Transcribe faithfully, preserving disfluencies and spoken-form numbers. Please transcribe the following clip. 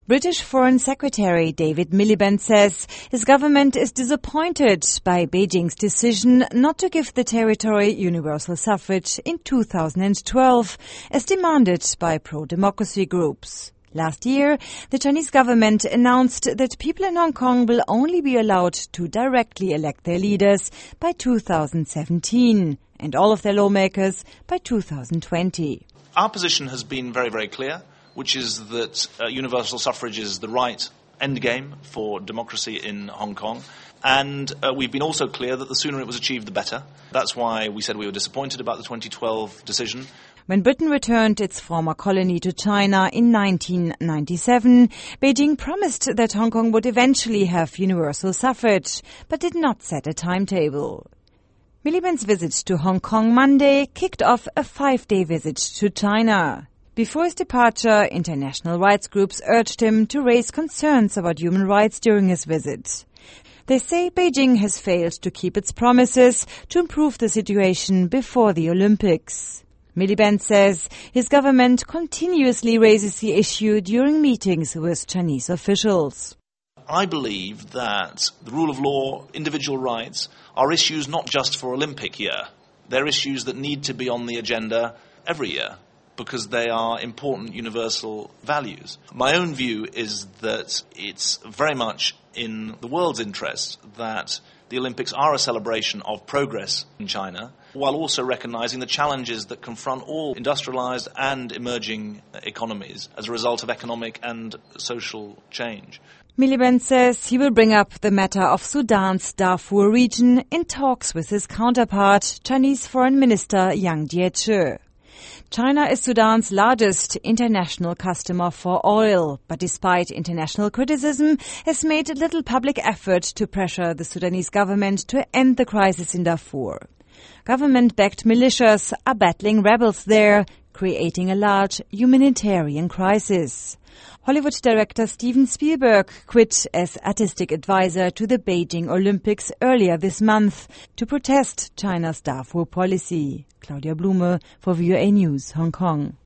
British Foreign Secretary David Miliband says his government is disappointed by Beijing's decision not to give the territory universal suffrage in two thousand twelve, as demanded by pro-democracy groups. Last year, the Chinese government announced that people in Hong Kong will only be allowed to directly elect their leaders by two thousand seventeen, and all of their lawmakers by two thousand twenty. Our position has been very, very clear, which is that uh, universal suffrage is the right endgame for democracy in Hong Kong. And uh, we've been also clear that the sooner it was achieved, the better. That's why we said we were disappointed about the twenty twelve decision. When Britain returned its former colony to China in nineteen ninety-seven, Beijing promised that Hong Kong would eventually have universal suffrage, but did not set a timetable. Miliband's visit to Hong Kong Monday kicked off a five-day visit to China. Before his departure, international rights groups urged him to raise concerns about human rights during his visit. They say Beijing has failed to keep its promises to improve the situation before the Olympics. Miliband says his government continuously raises the issue during meetings with Chinese officials. I believe that the rule of law, individual rights, are issues not just for Olympic year. They're issues that need to be on the agenda every year because they are important universal values. My own view is that it's very much in the world's interest that the Olympics are a celebration of progress in China, while also recognizing the challenges that confront all industrialized and emerging economies as a result of economic and social change. Miliband says he will bring up the matter of Sudan's Darfur region in talks with his counterpart, Chinese Foreign Minister Yang Jiechi. China is Sudan's largest international customer for oil, but despite international criticism, has made little public effort to pressure the Sudanese government to end the crisis in Darfur. Government-backed militias are battling rebels there, creating a large humanitarian crisis. Hollywood director Steven Spielberg quit as artistic advisor to the Beijing Olympics earlier this month to protest China's Darfur policy. Claudia Blume for V O A News, Hong Kong.